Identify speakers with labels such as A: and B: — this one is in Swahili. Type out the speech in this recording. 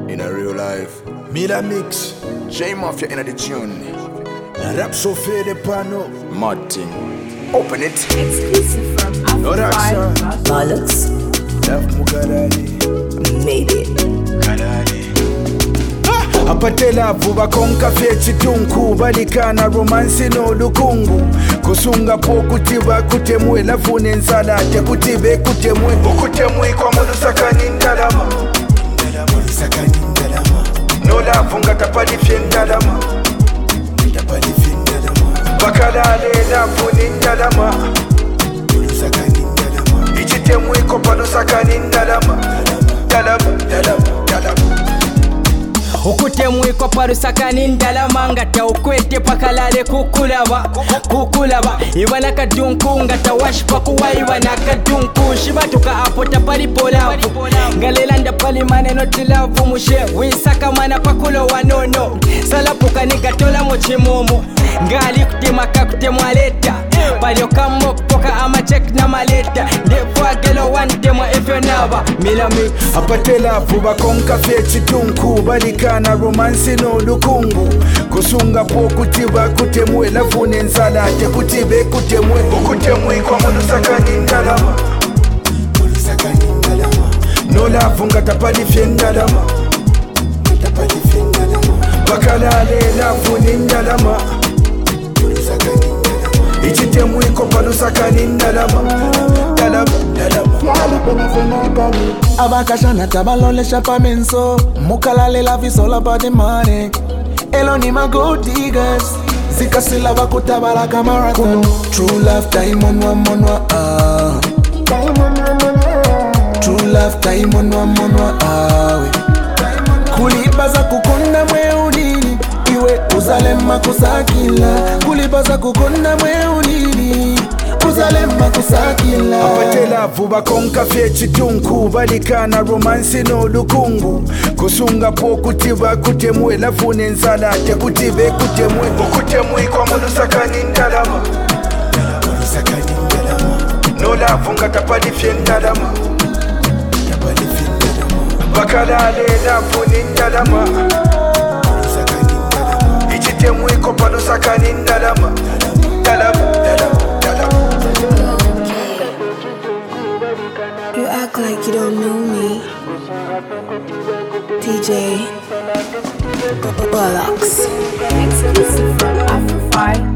A: in a real life.
B: Mila Mix,
A: J Mafia in the tune.
B: rap so fair the pano.
A: Martin, open it.
C: Exclusive from
B: Noraxa,
C: Bollocks.
B: Love Mugarali.
C: Made it.
B: Apatela vuba konka feci tunku balikana romansi no lukungu kusunga po kutiba kutemwe lafune nsalate kutibe kutemwe ukutemwe kwa mulu sakani ndalama no lafunga tapalifye ndalama bakalale lafune ndalama ichitemwe kwa palu sakani ndalama
D: ukutemwiko parusakani ndalama ngata ukwete pakalale kukulaba ibana kadunku ngata washpa kuwa ibana kadunku shibatuka apota palipolavu ngalelanda pali maneno tilavu mushe wisaka mana pakulo wanono salapuka nigatola muchimumu ngali kutemaka kutemwaleta paliokammo poka amachek na maleta ndefwagelo wantemwa efyonaba milami
B: apatela vuba konka feci tunku balikana romansi no lukungu kusunga po kutiba kutemwe lafune nsalate kutibe kutemwe ukutemwe kwa mulu sakani ndalama no lafunga tapalifye ndalama bakalale lafune ndalama ichitemwe ko palu sakani ndalama
E: Abakashana tabalolesha pamenso Mukalale la vie all about the money Eloni my gold diggers Zikasila bakutabala marathon True love time on one True love time on one Kulibaza kukonda mwe unini Iwe uzalema kusakila Kulibaza kukonda mwe unini uzalema kusakila
B: apatela vuba konka feci tunku balikana romansi no lukungu kusunga po kutiba kutemwe lafune nsalate kutibe kutemwe ukutemwe kwa mulu sakani ndalama no lafunga tapalifye ndalama bakalale lafune ndalama ichitemwe ko palu sakani ndalama
C: You act like you don't know me. DJ Bollocks. Exclusive from Afro 5.